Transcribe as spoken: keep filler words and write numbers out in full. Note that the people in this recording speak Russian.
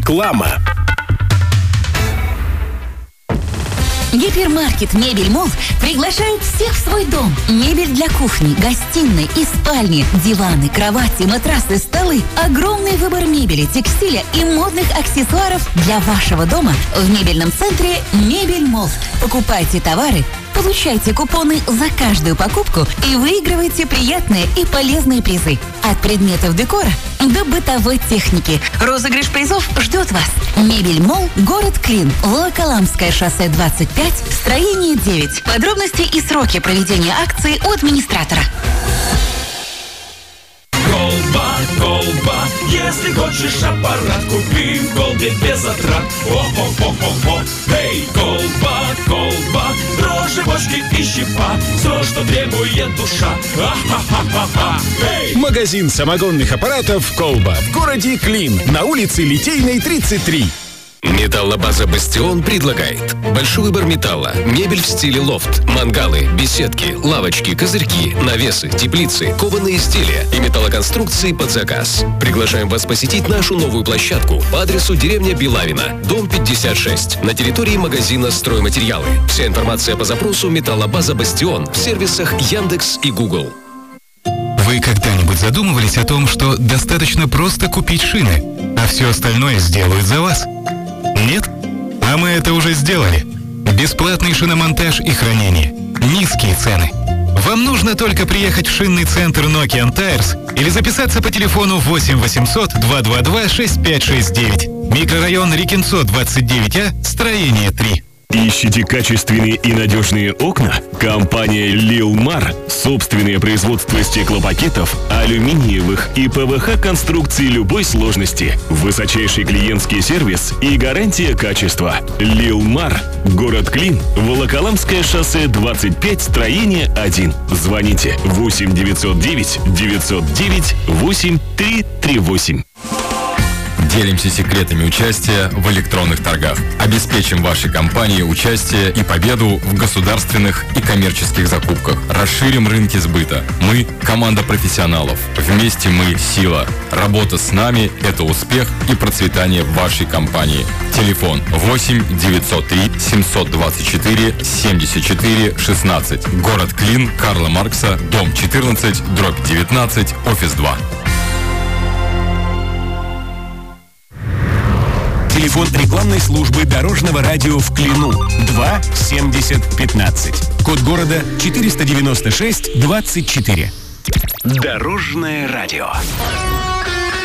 Реклама. Гипермаркет «Мебель Молл» приглашает всех в свой дом. Мебель для кухни, гостиной и спальни, диваны, кровати, матрасы, столы. Огромный выбор мебели, текстиля и модных аксессуаров для вашего дома в мебельном центре «Мебель Молл». Покупайте товары, получайте купоны за каждую покупку и выигрывайте приятные и полезные призы. От предметов декора до бытовой техники. Розыгрыш призов ждет вас. «Мебель Молл», город Клин, Волоколамское шоссе двадцать пять, строение девять. Подробности и сроки проведения акции у администратора. Колба, колба, если хочешь аппарат, купи в Колбе без затрат. О-хо-хо-хо-хо, эй, колба, колба, дрожжи, бочки и щепа, все, что требует душа. А-ха-ха-ха-ха, эй! Магазин самогонных аппаратов «Колба» в городе Клин, на улице Литейной, тридцать три. Металлобаза «Бастион» предлагает большой выбор металла, мебель в стиле лофт, мангалы, беседки, лавочки, козырьки, навесы, теплицы, кованые изделия и металлоконструкции под заказ. Приглашаем вас посетить нашу новую площадку по адресу деревня Белавина, дом пятьдесят шесть, на территории магазина «Стройматериалы». Вся информация по запросу «Металлобаза «Бастион» в сервисах Яндекс и Google. Вы когда-нибудь задумывались о том, что достаточно просто купить шины, а все остальное сделают за вас? Нет? А мы это уже сделали. Бесплатный шиномонтаж и хранение. Низкие цены. Вам нужно только приехать в шинный центр Nokian Tires или записаться по телефону восемь восемьсот два два два шесть пять шесть девять. Микрорайон Рекинцо двадцать девять А, строение три. Ищите качественные и надежные окна? Компания «Лилмар». Собственное производство стеклопакетов, алюминиевых и ПВХ конструкций любой сложности. Высочайший клиентский сервис и гарантия качества. «Лилмар». Город Клин. Волоколамское шоссе двадцать пять, строение один. Звоните восемь девятьсот девять девятьсот девять восемь три три восемь. Делимся секретами участия в электронных торгах. Обеспечим вашей компании участие и победу в государственных и коммерческих закупках. Расширим рынки сбыта. Мы – команда профессионалов. Вместе мы – сила. Работа с нами – это успех и процветание вашей компании. Телефон восемь девятьсот три семьсот двадцать четыре семьдесят четыре шестнадцать. Город Клин, Карла Маркса, дом четырнадцать, дробь девятнадцать, офис два. Телефон рекламной службы дорожного радио в Клину два семьдесят пятнадцать. Код города четыреста девяносто шесть двадцать четыре. Дорожное радио.